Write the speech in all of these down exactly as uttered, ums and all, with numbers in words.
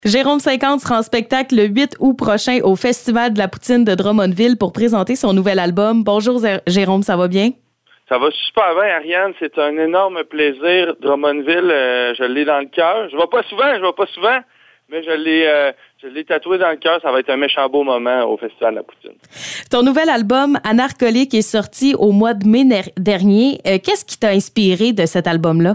Jérôme cinquante sera en spectacle le huit août prochain au Festival de la Poutine de Drummondville pour présenter son nouvel album. Bonjour Jérôme, ça va bien? Ça va super bien, Ariane. C'est un énorme plaisir. Drummondville, euh, je l'ai dans le cœur. Je ne vais pas souvent, je vais pas souvent, mais je l'ai, euh, je l'ai tatoué dans le cœur. Ça va être un méchant beau moment au Festival de la Poutine. Ton nouvel album, Anarcholique, est sorti au mois de mai dernier. Euh, qu'est-ce qui t'a inspiré de cet album-là?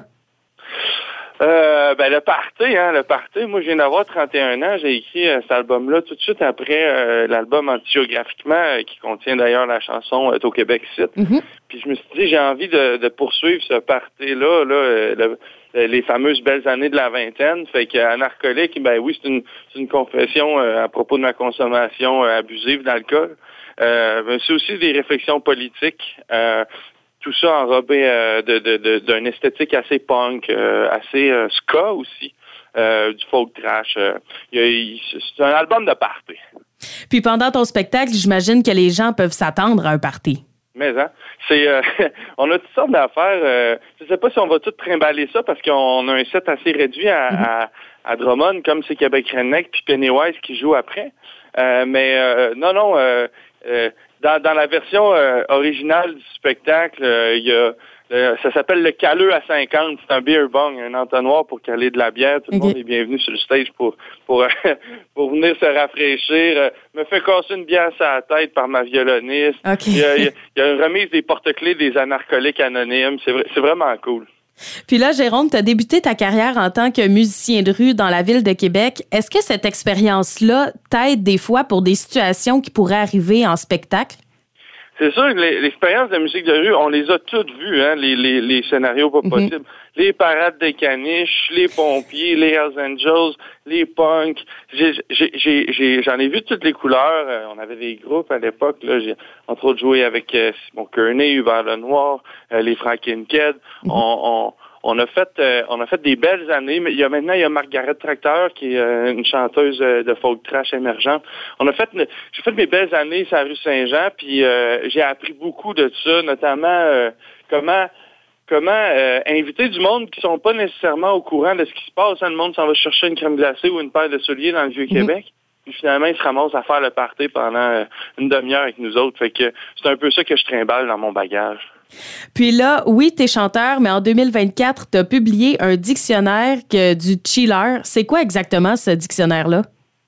Euh, ben le party, hein, le party. Moi, je viens d'avoir trente et un ans. J'ai écrit euh, cet album-là tout de suite après euh, l'album Antiogéographiquement, euh, qui contient d'ailleurs la chanson euh, Au Québec Site. Mm-hmm. Puis je me suis dit, j'ai envie de, de poursuivre ce party-là, là, euh, le, le, les fameuses belles années de la vingtaine. Fait que Anarcholique, ben oui, c'est une, c'est une confession euh, à propos de ma consommation euh, abusive d'alcool. Euh, mais c'est aussi des réflexions politiques. Euh, Tout ça enrobé euh, de, de, de, d'une esthétique assez punk, euh, assez euh, ska aussi, euh, du folk trash. Euh, y a, y, c'est un album de party. Puis pendant ton spectacle, j'imagine que les gens peuvent s'attendre à un party. Mais hein, c'est, euh, on a toutes sortes d'affaires. Euh, je ne sais pas si on va tout trimballer ça parce qu'on a un set assez réduit à, mm-hmm. à, à Drummond, comme c'est Québec Redneck puis Pennywise qui joue après. Euh, mais euh, non, non. Euh, euh, Dans, dans la version euh, originale du spectacle, euh, y a, euh, ça s'appelle le caleux à cinquante. C'est un beer bong, un entonnoir pour caler de la bière. Tout le okay. monde est bienvenu sur le stage pour pour euh, pour venir se rafraîchir. Euh, me fait casser une bière sur la tête par ma violoniste. Il okay. y, a, y, a, y a une remise des porte-clés des anarcholiques anonymes. C'est, vrai, c'est vraiment cool. Puis là, Jérôme, tu as débuté ta carrière en tant que musicien de rue dans la ville de Québec. Est-ce que cette expérience-là t'aide des fois pour des situations qui pourraient arriver en spectacle? C'est sûr que les, l'expérience de musique de rue, on les a toutes vues, hein, les, les, les scénarios pas possibles. Mm-hmm. Les parades des caniches, les pompiers, les Hells Angels, les punks. J'ai, j'ai, j'ai, j'ai, j'en ai vu toutes les couleurs. Euh, on avait des groupes à l'époque. Là, j'ai entre autres joué avec euh, Simon Kearney, Hubert Lenoir, euh, les Franken Kidd. Mm-hmm. On, on, on a fait, euh, on a fait des belles années. Mais il y a maintenant, il y a Margaret Tracteur qui est euh, une chanteuse euh, de folk trash émergente. On a fait, j'ai fait mes belles années sur la rue Saint-Jean, puis euh, j'ai appris beaucoup de ça, notamment euh, comment. Comment euh, inviter du monde qui sont pas nécessairement au courant de ce qui se passe. Hein, le monde s'en va chercher une crème glacée ou une paire de souliers dans le Vieux-Québec. Mm-hmm. Puis finalement, ils se ramassent à faire le party pendant euh, une demi-heure avec nous autres. Fait que c'est un peu ça que je trimballe dans mon bagage. Puis là, oui, t'es chanteur, mais en deux mille vingt-quatre, t'as publié un dictionnaire que, du chiller. C'est quoi exactement ce dictionnaire-là?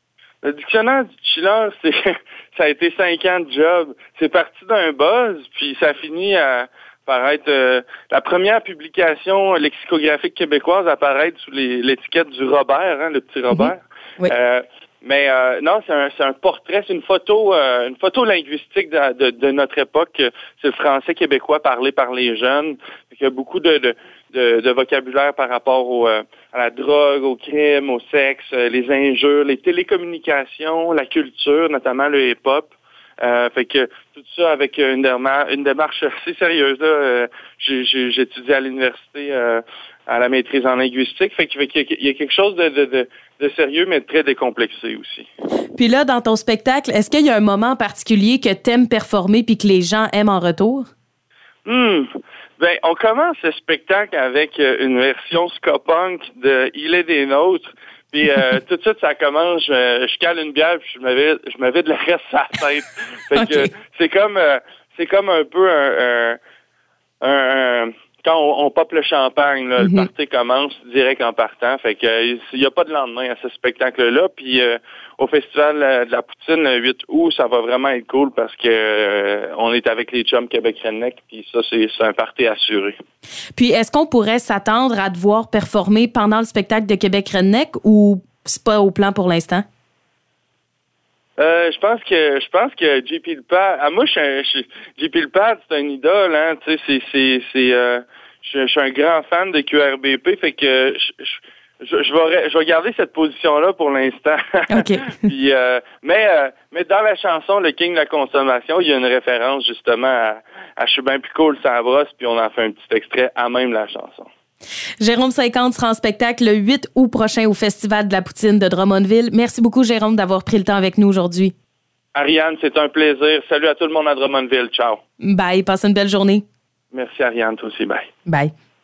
Le dictionnaire du chiller, c'est ça a été cinq ans de job. C'est parti d'un buzz, puis ça a fini à paraître euh, la première publication lexicographique québécoise apparaître sous les, l'étiquette du Robert, hein, le petit Robert. Mm-hmm. Oui. Euh, mais euh, non, c'est un, c'est un portrait, c'est une photo, euh, une photo linguistique de, de, de notre époque. C'est le français québécois parlé par les jeunes. Il y a beaucoup de, de, de, de vocabulaire par rapport au, euh, à la drogue, au crime, au sexe, euh, les injures, les télécommunications, la culture, notamment le hip-hop. Euh, fait que tout ça avec une démarche, une démarche assez sérieuse. Là, euh, j'ai, j'ai, j'ai étudié à l'université euh, à la maîtrise en linguistique. Fait qu'il y a quelque chose de, de, de, de sérieux, mais de très décomplexé aussi. Puis là, dans ton spectacle, est-ce qu'il y a un moment en particulier que t'aimes performer puis que les gens aiment en retour? Hmm. Ben, on commence ce spectacle avec une version ska punk de Il est des nôtres. Puis euh, tout de suite, ça commence, je, je cale une bière, puis je me vide, je me vide le reste à la tête. Fait okay. que c'est comme euh, c'est comme un peu un, un, un quand on, on pop le champagne, là, mm-hmm. le party commence direct en partant. Fait que il y a pas de lendemain à ce spectacle-là. Puis euh, au Festival de la Poutine, le huit août, ça va vraiment être cool parce que euh, on est avec les chums Québec Redneck, puis ça, c'est, c'est un party assuré. Puis est-ce qu'on pourrait s'attendre à te voir performer pendant le spectacle de Québec Redneck ou c'est pas au plan pour l'instant? Euh, je pense que je pense que J P Lepad, ah, moi je suis J P Lepad, c'est un idole, hein, tu sais, c'est c'est c'est euh, je, je suis un grand fan de Q R B P, fait que je, je, je, je vais je vais garder cette position-là pour l'instant. OK. Puis euh, mais euh, mais dans la chanson Le King de la consommation, il y a une référence justement à, à Je suis bien plus cool sans brosse, puis on en fait un petit extrait à même la chanson. Jérôme cinquante sera en spectacle le huit août prochain au Festival de la Poutine de Drummondville. Merci beaucoup, Jérôme, d'avoir pris le temps avec nous aujourd'hui. Ariane, c'est un plaisir. Salut à tout le monde à Drummondville. Ciao. Bye. Passe une belle journée. Merci, Ariane. Toi aussi. Bye. Bye.